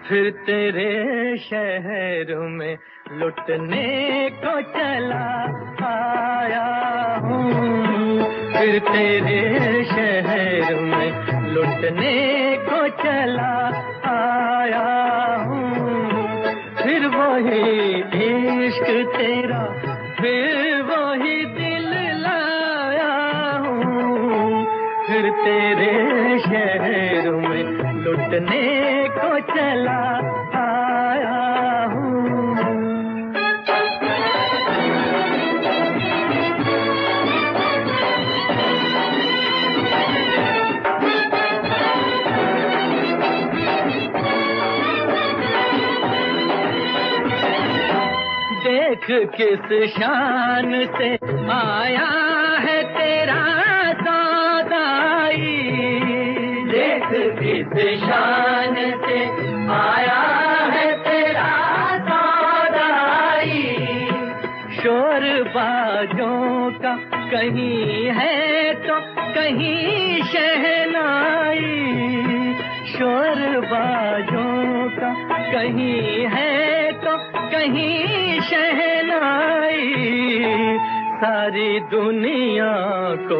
फिर तेरे शहर में लुटने को चला आया हूँ। फिर तेरे शहर में लुटने को चला आया हूँ। फिर वही इश्क तेरा, फिर वही दिल लाया हूँ। फिर तेरे शहर में लुटने को चला आया हूँ। देख किस शान से आया है तेरा सौदाई, देख किस शान से आया है तेरा सौदाई। शोर बाजों का कहीं है तो कहीं शहनाई, शोर बाजों का कहीं है तो कहीं शहनाई। सारी दुनिया को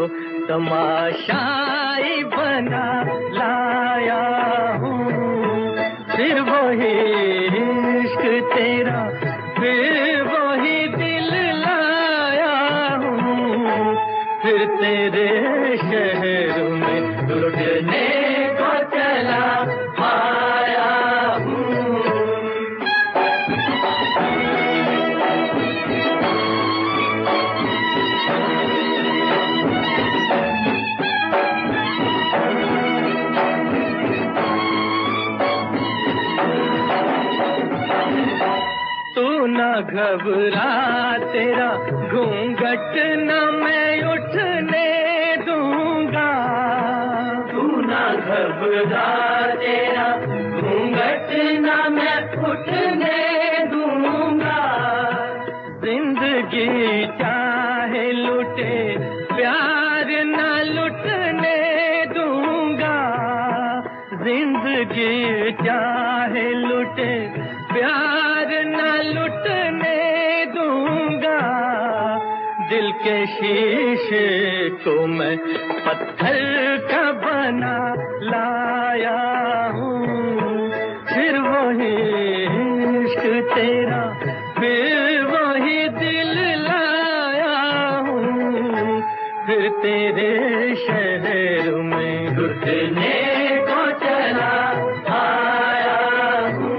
तमाशाई बना लाया हूँ। फिर वही इश्क तेरा, फिर वही दिल लाया हूँ। फिर तेरे शहर में लुटने को चला आया हूँ। तू न घबरा, तेरा घूंघट न मैं उठने दूंगा। तू न घबरा, तेरा घूंघट न मैं उठने दूंगा। जिंदगी चाहे लुटे, प्यार न लुटने दूंगा। जिंदगी चाहे लुटे, प्यार न लुटने दूंगा। दिल के शीशे को मैं पत्थर का बना लाया हूँ। फिर वही इश्क तेरा, फिर वही दिल लाया हूँ। फिर तेरे शहर में लुटने को चला आया हूँ।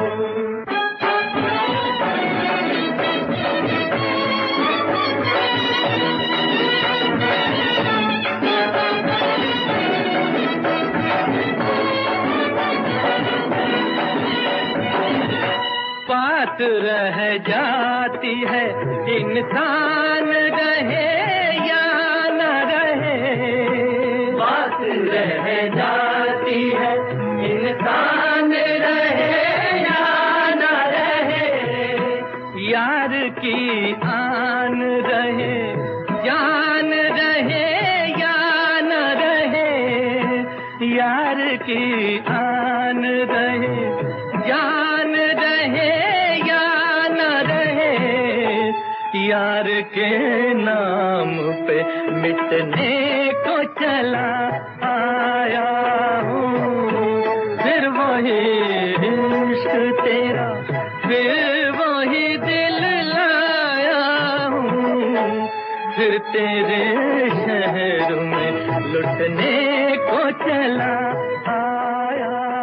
बात रह जाती है, इंसान रहे या न रहे। बात रह जाती है, इंसान रहे या न रहे। यार की आन रहे, जान रहे या न रहे। यार की आन रहे, जान रहे या न रहे। यार के नाम पे मिटने को चला आया हूँ। फिर वही इश्क तेरा, फिर वही दिल लाया हूँ। फिर तेरे शहर में लुटने को चला आया।